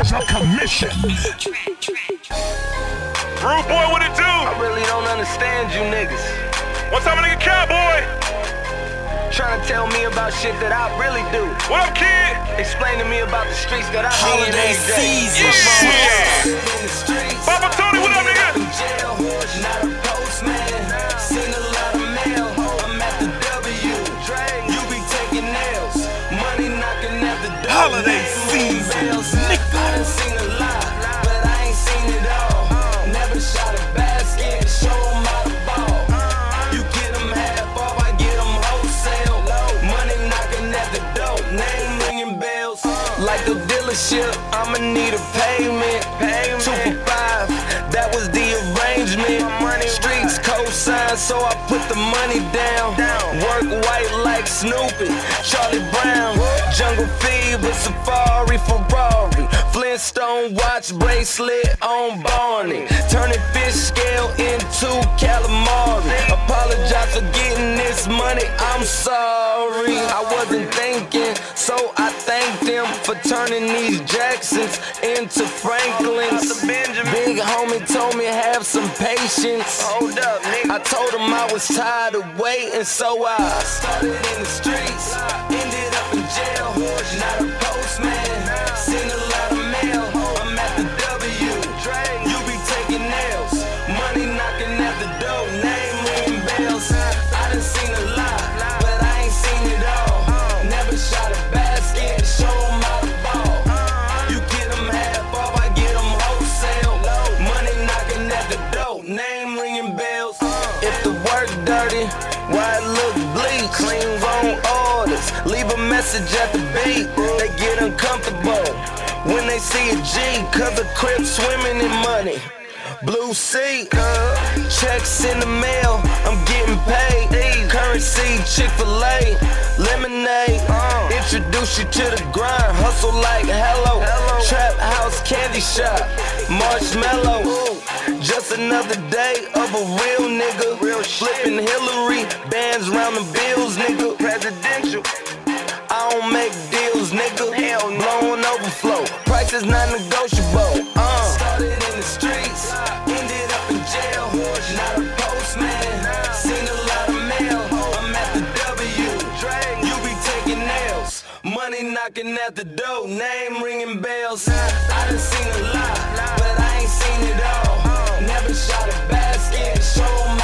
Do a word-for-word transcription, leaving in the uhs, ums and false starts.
as a commission. Rude boy, what it do? I really don't understand you niggas. One time a nigga cowboy. Trying to tell me about shit that I really do. What up, kid? Explain to me about the streets that I be in Holiday every day. season. Yeah. In the streets, Papa Tony, what up, nigga? in jail, not a postman. Seen a lot of mail. I'm at the W. You be taking nails. Money knocking at the door. Holiday Ringing season, bells. nigga. I done seen a lot, but I ain't seen it all. Never shot a basket, show 'em how to ball. You get 'em half off, I get 'em wholesale. Money knocking at the door, name ringing bells. Like the dealership, I'ma need a payment. Two for five, that was the arrangement. Streets co-sign, so I put the money down. Work white like Snoopy, Charlie Brown. Jungle Fever, Safari, Ferrari. Flintstone watch bracelet on Barney. Turning fish scale into calamari. Apologize for getting this money, I'm sorry. I wasn't thinking, so I thanked them for turning these Jacksons into Franklins. Big homie told me have some patience. Hold up, nigga. I told him I was tired of waiting, so I started in the streets, ended up in jail. Not a postman, seen a lot of mail. I'm at the W. You be taking nails, money knocking at the door, name ringing bells. I done seen a lot, but I ain't seen it all. Never shot a basket, show 'em how to ball. You get 'em half off, I get 'em wholesale. Money knocking at the door, name ringing bells. If the work dirty, why it look bleak? Clean wrong orders, leave a message at the beat. They get uncomfortable when they see a G, cause the crib swimming in money. Blue seat, checks in the mail, I'm getting paid. Currency, Chick-fil-A, lemonade. Introduce you to the grind, hustle like hello. Trap house, candy shop, marshmallow. Just another day of a real nigga. Flipping Hillary, bands round the bills, nigga. Presidential, I don't make deals, nigga. Hell, blowing overflow, prices not negotiable. Uh. Started in the streets, ended up in jail. Not a postman, seen a lot of mail. I'm at the W. You be taking nails, money knocking at the door, name ringing bells. I done seen a lot, but I ain't seen it all. Never shot a basket, show 'em